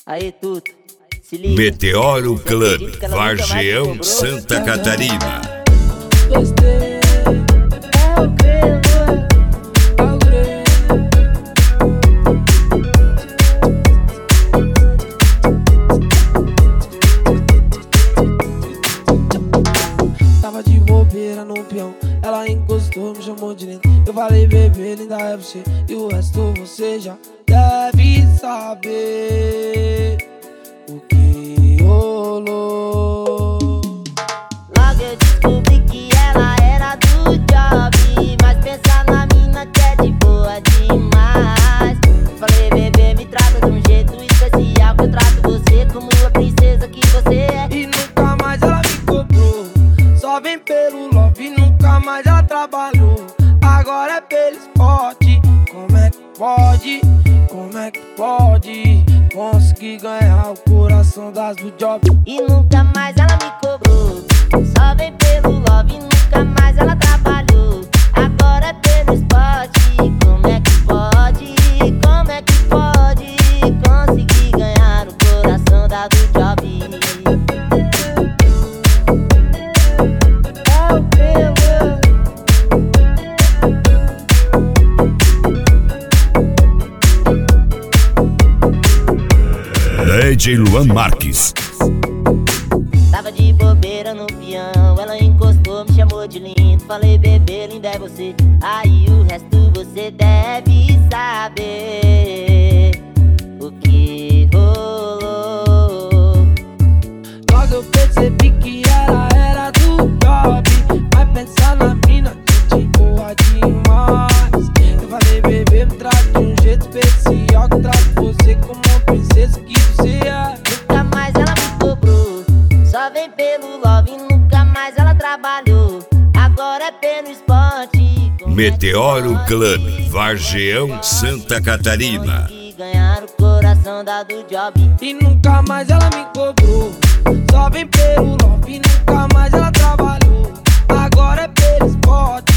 Aí, Tuto, se liga. Meteoro Club, Vargeão, Santa Catarina. Tava de bobeira no peão, ela encostou, me chamou de lindo. Eu falei, bebê, linda é você, e o resto você já deve saber o que rolou. Logo eu descobri que ela era do job, mas pensa na mina que é de boa demais. Falei, bebê, me trata de um jeito especial, que eu trato você como a princesa que você é. E nunca mais ela me cobrou, só vem pelo love, nunca mais ela trabalhou. Agora é pelo esporte. Como é que pode? Como é que pode conseguir ganhar o coração das do job? E nunca mais ela me cobrou, só vem pelo love, nunca mais ela trabalhou. Agora é pelo esporte. Como é que pode? Como é que pode conseguir ganhar o coração da do job? DJ Luan Marques. Tava de bobeira no peão, ela encostou, me chamou de lindo. Falei, bebê, linda é você, aí o resto você deve saber o que rolou. Logo eu percebi que ela era do job, vai pensar na mina, gente boa demais. Eu falei, bebê, me trata de um jeito especial, que eu trato você como uma princesa que você é. Nunca mais ela me cobrou, só vem pelo love, nunca mais ela trabalhou. Agora é pelo esporte. Meteoro Club, Vargeão, Santa Catarina. Ganhar o coração da do job. E nunca mais ela me cobrou, só vem pelo love, nunca mais ela trabalhou. Agora é pelo esporte.